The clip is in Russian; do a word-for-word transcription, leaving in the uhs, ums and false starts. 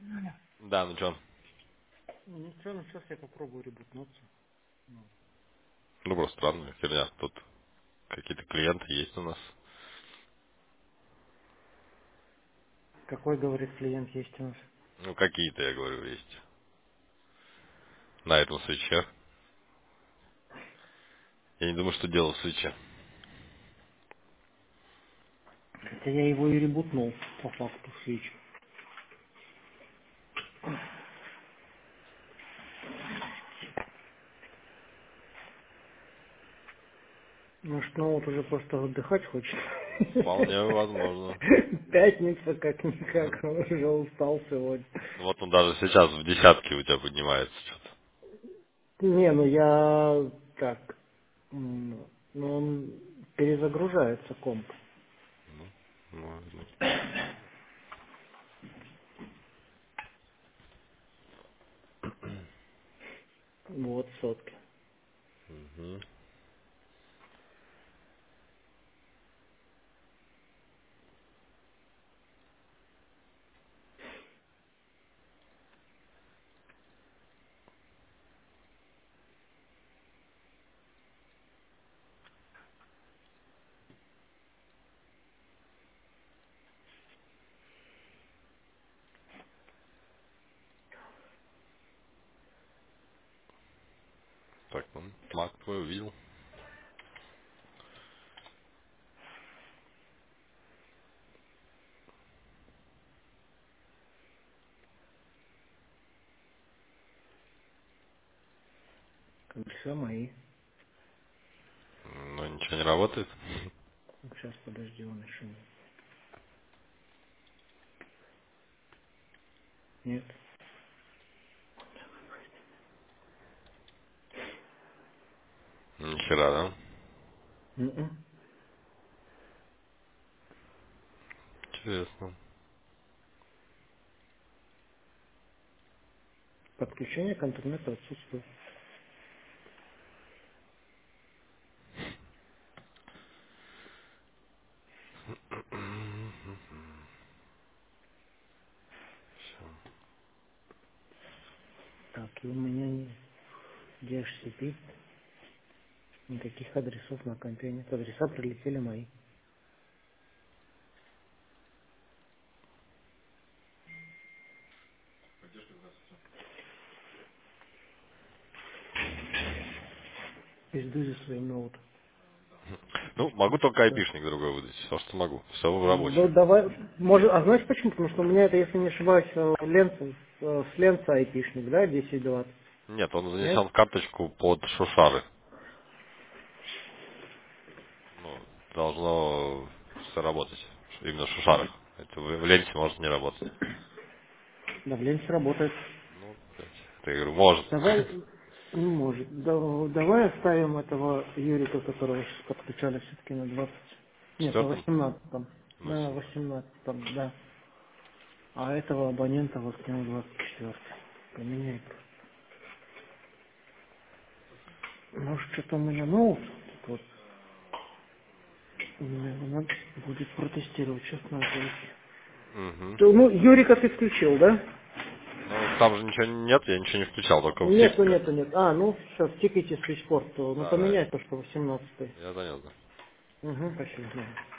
Да, ну чё? Ну что, ну сейчас я попробую ребутнуться. Ну, Ну просто странная херня. Тут какие-то клиенты есть у нас. какой, говорит, клиент есть у нас? Ну какие-то, я говорю, есть. На этом свече. Я не думаю, что дело в свече. Хотя я его и ребутнул, по факту, свич. Может, ну вот уже просто отдыхать хочет. Вполне возможно. Пятница как-никак, он уже устал сегодня. Вот он даже сейчас в десятке у тебя поднимается что-то. Не, ну я так, м, ну он перезагружается комп. Ну, ну, ну. Вот сотки. Мгм. Так, ну, маг твой увидел. Все мои. Но ничего не работает. Сейчас подожди, он еще не. Нет. Ни хера, да? М-м. Интересно. Подключение к интернету отсутствует. Так, и у меня не ди эйч си пи, никаких адресов на компе нет. Адреса прилетели мои. Пизду за свой ноут. Ну, могу только Да. айпишник другой выдать. Все, что могу. Все Ну, рабочее. давай, может, а знаешь почему? Потому что у меня это, если не ошибаюсь, э, ленца, э, с ленца айпишник, да, десять двадцать. Нет, он Нет? занесен в карточку под шушары. Ну, должно все работать. Именно в шушарах. Это в в ленте может не работать. Да, в ленте работает. Ну, блядь. Это я говорю, может. Давай, не может. Да- давай оставим этого Юрика, которого сейчас подключали все-таки на двадцать. Нет, на Четвертым? восемнадцатом. Ну, На если- восемнадцатом, да. А этого абонента воткнул двадцать четвертый. Поменяй просто. Может, что-то у меня ноут. Так вот, мне надо будет протестировать. Сейчас надо зайти. Мгм. То, ну, Юрика ты включил, да? Ну, там же ничего нет, я ничего не включал, только в Нету, тикете. нету, нет. А, ну, сейчас тикайте свечпорт. Ну, Да, да, поменяй то, что восемнадцатый. я занес, да. Угу, спасибо. Да.